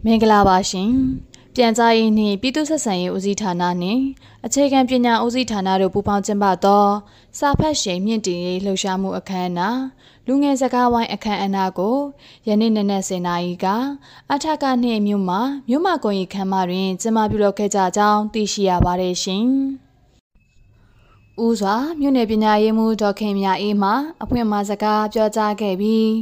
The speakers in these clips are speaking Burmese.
မင်္ဂလာပါရှင်ပြန်ကြားရေးနှင့်ပြည်သူ့ဆက်ဆံရေးဦးစီးဌာနနှင့်အခြေခံပညာဦးစီးဌာနတို့ပူးပေါင်းကျင်းပသောစာဖတ်ရှင်မြင့်တင်ရေးလှုပ်ရှားမှုအခမ်းအနားလူငယ်စကားဝိုင်းအခမ်းအနားကိုယနေ့နက်နက်10:00 နာရီကအထကနှင့်မြို့မှာကွန်ရီခမ်းမတွင်ကျင်းပပြုလုပ်ခဲ့ကြကြောင်းသိရှိရပါတယ်ရှင်ဦးစွာမြို့နယ်ပညာရေးမှူးဒေါက်ခင်မြအေးမှအဖွင့်အမှာစကားပြောကြားခဲ့ပြီး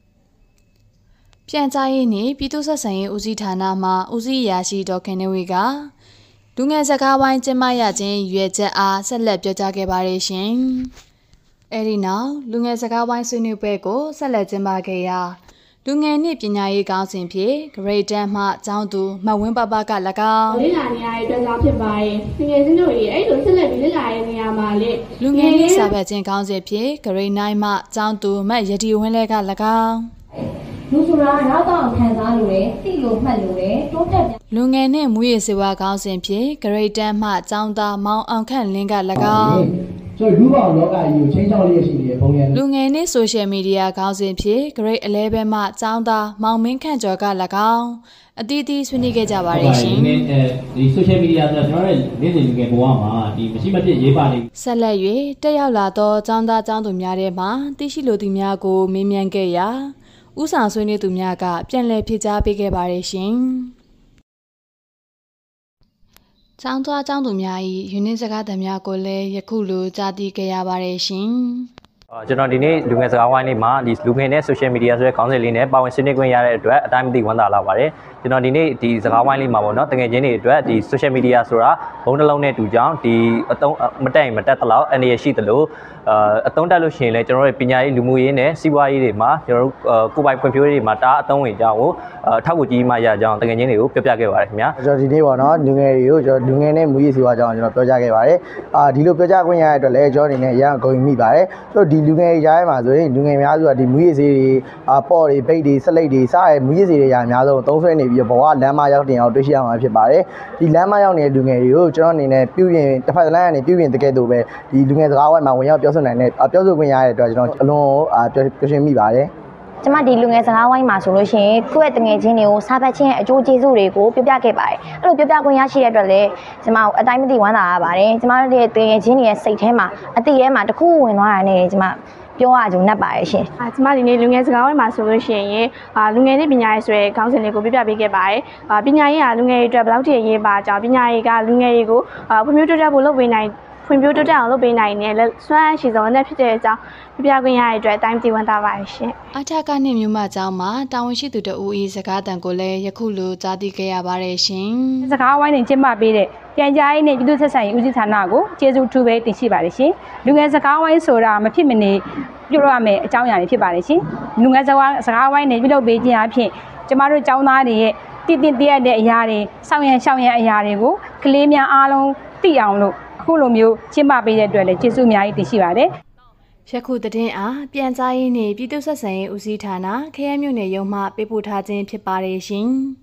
ပြန်ကြားရေးနှင့်ပြည်သူ့ဆက်ဆံရေးဦးစီးဌာနမှဦးစီးအရာရှိဒေါက်ခင်နေဝေကလူငယ်စကားဝိုင်းကျင်းပရခြင်းရွေချက်အားဆက်လက်ပြောကြားခဲ့ပါတယ်ရှင်။အဲဒီနောက်လူငယ်စကားဝိုင်းဆွေးနွေးပွဲကိုဆက်လက်ကျင်းပခဲ့ရာလူငယ်နှင့်ပညာရေးကောင်းစဉ်ဖြင့်ဂရိတ်တန်းမှကျောင်းသူမဝင်းပပက၎င်းလေ့လာနေရတဲ့အတွက်ကြောင့်ဖြစ်ပါရဲ့။ငယ်စဉ်တို့ရေအဲ့လိုဆက်လက်ပြီးလေ့လာတဲ့နေရာမှာလေလူငယ်နှင့်စာဖတ်ခြင်းကောင်းစဉ်ဖြင့်ဂရိတ်9မှကျောင်းသူမတ်ရတီဝင်းလဲက၎င်းလူဆိုတာနောက်တော့ခံစားလို့လေသိလို့မှတ်လို့လေတိုးတက်လူငယ်နှင့်မူရည်စေဝါကောင်းစဉ်ဖြင့်ဂရိတ်တန်းမှကျောင်းသားမောင်အောင်ခန့်လင်းက၎င်းဆိုလူပေါင်းလောကကြီးကိုချင်းချောင်းလေးရှိနေတဲ့ပုံရလူငယ်နှင့်ဆိုရှယ်မီဒီယာကောင်းစဉ်ဖြင့် Grade 11မှကျောင်းသားမောင်မင်းခန့်ကျော်က၎င်းအသီးသီးဆွေးနွေးခဲ့ကြပါတယ်ရှင်ဒီ social media ဆိုတာကျွန်တော်တို့နေ့စဉ်လူငယ်ဘဝမှာဒီမရှိမဖြစ်ရေးပါလိမ့်ဆက်လက်၍တက်ရောက်လာသောကျောင်းသားကျောင်းသူများထဲမှသိရှိလိုသူများကိုမေးမြန်းခဲ့ရာဦးဆောင်ဆွေးနွေးသူများကပြန်လည်ဖြေကြားပေးခဲ့ပါတယ်ရှင်ကျောင်းသားကျောင်းသူများ၏ယူနစ်စကားသံများကိုလည်းယခုလိုကြားသိခဲ့ရပါတယ်ရှင်ကျွန်တော်ဒီနေ့လူငယ်စကားဝိုင်းလေးမှာဒီလူငယ်နဲ့ social media ဆိုတဲ့ခေါင်းစဉ်လေးနဲ့ပါဝင်ဆွေးနွေးခွင့်ရတဲ့အတွက်အတိုင်းမသိဝမ်းသာလာပါတယ်ကျွန်တော်ဒီနေ့ဒီစကားဝိုင်းလေးမှာပေါ့နော်တကယ်ချင်းတွေအတွက်ဒီ social media ဆိုတာဘုံနှလုံးနဲ့တူကြောင်းဒီအသုံးမတက်ရင်မတက်သလောက်အနေရရှိသလိုအသုံးတက်လို့ရှိရင်လည်းကျွန်တော်တို့ပညာရေးလူမှုရေးနဲ့စီးပွားရေးတွေမှာကျွန်တော်တို့ကိုယ်ပိုင်ဖွံ့ဖြိုးရေးတွေမှာတားအသုံးဝင်ကြအောင်ထောက်ကူကြီးမှရကြအောင်တကယ်ချင်းတွေကိုပြောပြခဲ့ပါတယ်ခင်ဗျာကျွန်တော်ဒီနေ့ပေါ့နော်လူငယ်တွေကိုကျွန်တော်လူငယ်နဲ့မူရည်စီဝါကြောင်းကျွန်တော်ပြောကြားခဲ့ပါတယ်ဒီလိုပြောကြားခွင့်ရတဲ့အတွက်လည်းကျွန်တော်အနေနဲ့အရန်ဂုဏ်ယူမိပါတယ်ဆိုတော့ဒီလူငယ်ကြားထဲမှာဆိုရင်လူငယ်များစုကဒီမူရည်စီတွေပေါ့တွေပိတ်တွေဆက်လက်တွေစတဲ့မူရည်စီတွေအများဆုံးသုံးဆွဲနေပြီးဘဝလမ်းမရောက်တင်အောင်တွေ့ရှိရမှာဖြစ်ပါတယ်ဒီလမ်းမရောက်နေတဲ့လူငယ်တွေကိုကျွန်တော်အနေနဲ့ပြုပြင်တစ်ဖက်တစ်လမ်းကနေပြုပြင်တကယ်တော့ပဲဒီလူငယ်စကားဝိုင်းမှာဝင်ရောက်ပြောဆိုနိုင်တဲ့ပြောဆိုခွင့်ရတဲ့အတွက်ကျွန်တော်အလွန်ပြောရှင်မိပါတယ်ကျမဒီလူငယ်စကားဝိုင်းမှာဆိုလို့ရှိရင်ကိုယ့်ရဲ့တငယ်ချင်းတွေကိုစာဖတ်ခြင်းရဲ့အကျိုးကျေးဇူးတွေကိုပြောပြခဲ့ပါတယ်အဲ့လိုပြောပြခွင့်ရရှိတဲ့အတွက်လည်းကျမအတိုင်းမသိဝမ်းသာရပါတယ်ကျမတို့ရဲ့တငယ်ချင်းတွေရဲ့စိတ်ထဲမှာအတိထဲမှာတခုဝင်သွားတာနဲ့ကျမပြောရကြုံနဲ့ပါရဲ့ရှင်ကျမဒီနေ့လူငယ်စကားဝိုင်းမှာဆိုလို့ရှိရင်လူငယ်နဲ့ပညာရေးဆိုတဲ့ခေါင်းစဉ်လေးကိုပြပြပေးခဲ့ပါတယ်ပညာရေးကလူငယ်တွေအတွက်ဘယ်လောက်ထိအရေးပါကြောင်းပညာရေးကလူငယ်တွေကိုဖွံ့ဖြိုးတိုးတက်ဖို့လုပ်ပေးနိုင်ဖွံ့ဖြိုးတိုးတက်အောင်လုပ်ပေးနိုင်တဲ့စွမ်းအားရှိဆုံးနဲ့ဖြစ်တဲ့အကြောင်းပြပြခွင့်ရတဲ့အတွက်အတိုင်းတည်ဝန်တာပါရှင်အထကနှင့်မြို့မကျောင်းမှာတာဝန်ရှိသူတဦး၏စကားတန်ကိုလည်းယခုလိုကြားသိခဲ့ရပါတယ်ရှင်စကားဝိုင်းနဲ့ကျင်းပပေးတဲ့ပြန်ကြားရေးနဲ့ပြည်သူ့ဆက်ဆံရေးဦးစီးဌာနကိုကျေးဇူးထူးပဲတင်ရှိပါတယ်ရှင်လူငယ်စကားဝိုင်းဆိုတာမဖြစ်မနေပြုလုပ်ရမယ့်အကြောင်းအရာတွေဖြစ်ပါတယ်ရှင်လူငယ်စကားဝိုင်းနဲ့ပြုလုပ်ပေးခြင်းအပြင်ကျမတို့ကျောင်းသားတွေရဲ့တည်တဲ့အရာတွေစောင့်ရန်ရှောင်ရန်အရာတွေကိုကလေးများအားလုံးသိအောင်လို့အခုလိုမျိုးကျင်းပပေးတဲ့အတွက်လည်းကျေးဇူးအများကြီးတင်ရှိပါတယ်ယခုသတင်းအားပြန်ကြားရေးနှင့်ပြည်သူ့ဆက်ဆံရေးဦးစီးဌာနခရိုင်မြို့နယ်ရုံးမှပေးပို့ထားခြင်းဖြစ်ပါတယ်ရှင်